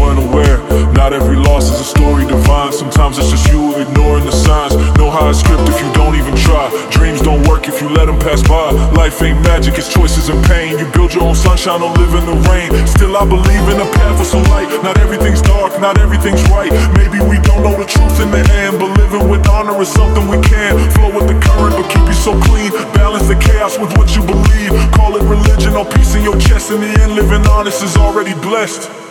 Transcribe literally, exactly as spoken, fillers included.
unaware. Not every loss is a story divine. Sometimes it's just you ignoring the signs. Know how it's script if you don't even try. Dreams don't work if you let them pass by. Life ain't magic, it's choices and pain. You build your own sunshine, don't live in the rain. Still I believe in a path of some light. Not everything's dark, not everything's right. Maybe we don't know the truth in the end, but living with honor is something we can. Flow with the current, but keep you so clean. Balance the chaos with what you believe. Call it religion or peace in your chest. In the end, living honest is already blessed.